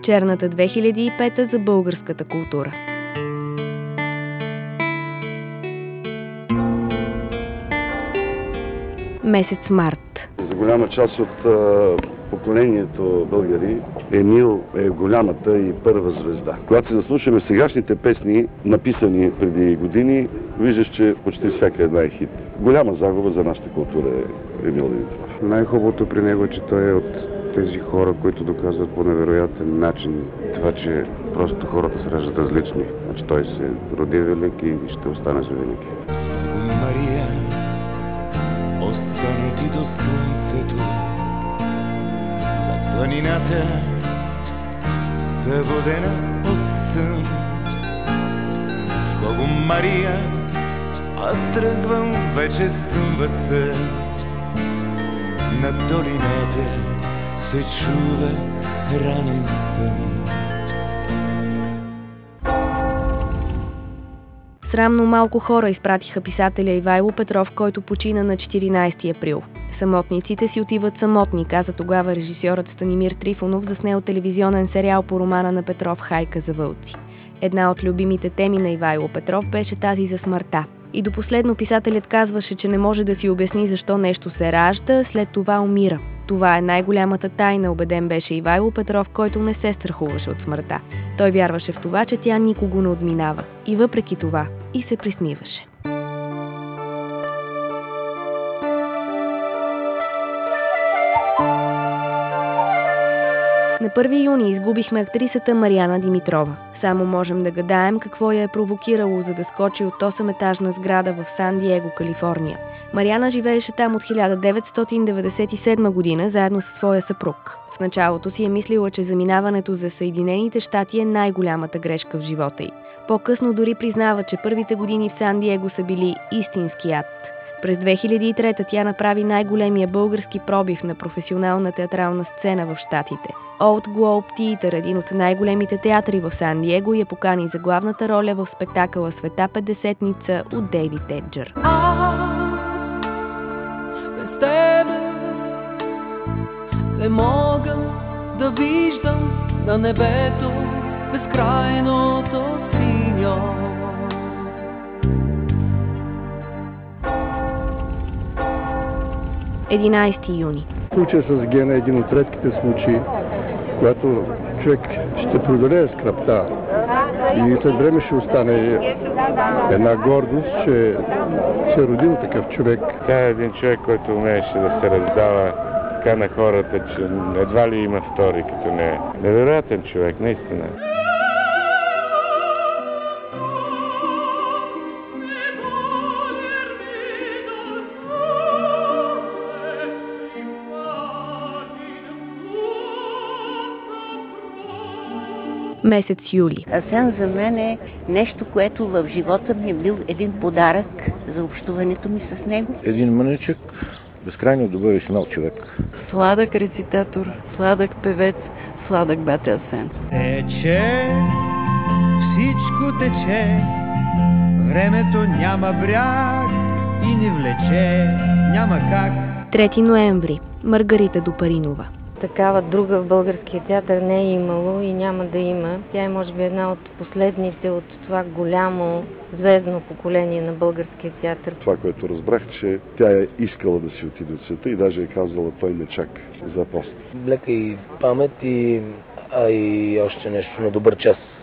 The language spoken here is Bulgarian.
Черната 2005 за българската култура. Месец март. За голяма част от поколението българи Емил е голямата и първа звезда. Когато се заслушаме сегашните песни, написани преди години, виждаш, че почти всяка една е хит. Голяма загуба за нашата култура е Емил Димитров. Най-хубавото при него е, че той е от тези хора, които доказват по невероятен начин това, че просто хората се раждат различни. Значи той се роди велик и ще остане за винаги. Мария, остани ти до слънцето, за планината, заводена от сън. Богу Мария, аз тръгвам, вече съмват над долината се чува ранен сън. Срамно малко хора изпратиха писателя Ивайло Петров, който почина на 14 април. Самотниците си отиват самотни, каза тогава режисьорът Станимир Трифонов, заснел телевизионен сериал по романа на Петров "Хайка за вълци". Една от любимите теми на Ивайло Петров беше тази за смъртта. И до последно писателят казваше, че не може да си обясни защо нещо се ражда, след това умира. Това е най-голямата тайна, убеден беше Ивайло Петров, който не се страхуваше от смъртта. Той вярваше в това, че тя никого не отминава. И въпреки това и се присмиваше. На 1 юни изгубихме актрисата Мариана Димитрова. Само можем да гадаем какво я е провокирало, за да скочи от 8-етажна сграда в Сан Диего, Калифорния. Мариана живееше там от 1997 година заедно със своя съпруг. В началото си е мислила, че заминаването за Съединените щати е най-голямата грешка в живота й. По-късно дори признава, че първите години в Сан Диего са били истински ад. През 2003 тя направи най-големия български пробив на професионална театрална сцена в щатите. Old Globe Theatre, един от най-големите театри в Сан Диего, я покани за главната роля в спектакъла "Света Петдесетница" от Дейвид Еджър. Без тебе не мога да виждам на небето безкрайното синьо. –11 юни. Случая с Гена е един от редките случаи, когато човек ще преодолее скръпта и след време ще остане една гордост, че се е родил такъв човек. Тя е един човек, който умееше да се раздава така на хората, че едва ли има втори като нея. Невероятен човек, наистина. Месец юли. Асен за мен е нещо, което в живота ми е бил един подарък за общуването ми с него. Един мъничък, безкрайно добър и смел човек. Сладък рецитатор, сладък певец, сладък бате Асен. Тече, всичко тече, времето няма бряг и ни влече, няма как. 3 ноември. Маргарита Допаринова. Такава друга в българския театър не е имало и няма да има. Тя е може би една от последните от това голямо звездно поколение на българския театър. Това, което разбрах, че тя е искала да си отиде от света и даже е казала, той не чака за пост. Лека и памет и още нещо на добър час.